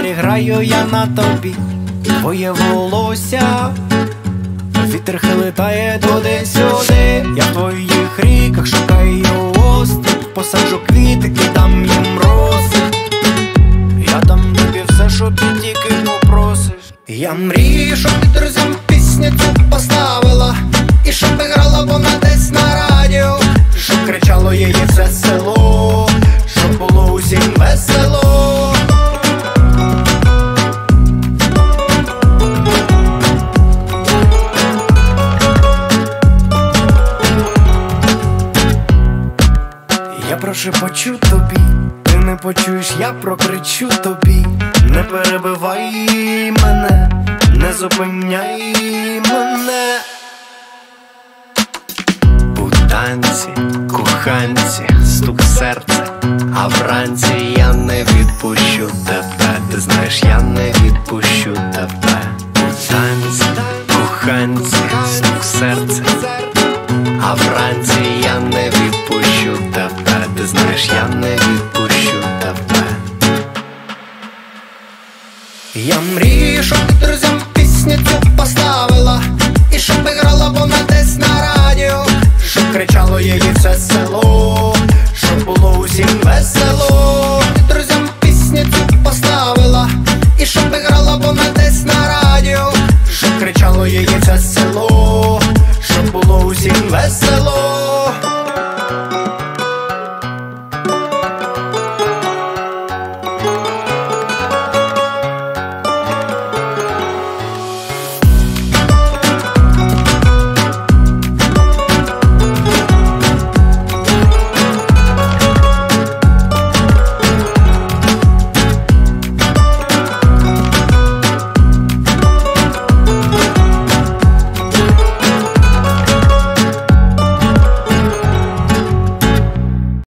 гітарі граю я на тобі, твоє волосся, вітер хилитає туди-сюди. Я в твоїх ріках шукаю острів, посаджу квіти, кидам їм роси. Я дам тобі все, що ти тільки попросиш. Я мрію, щоб ти друзям пісню цю поставила, і щоб грала вона десь на радіо, щоб кричало її все село, щоб було усім весело. Я прошепочу тобі, ти не почуєш, я прокричу тобі. Не перебивай мене, не зупиняй мене. У танці, коханці, стук серця, а вранці я не відпущу тебе. Ти знаєш, я не відпущу тебе. У танці, коханці, стук серця, а вранці я не відпущу тебе. Ти знаєш, я не відпущу тебе. Я мрію, щоб ти друзям пісню цю поставила, і щоб грала вона десь на радіо, щоб кричало її все село, щоб було усім весело. Ти друзям пісню цю поставила, і щоб грала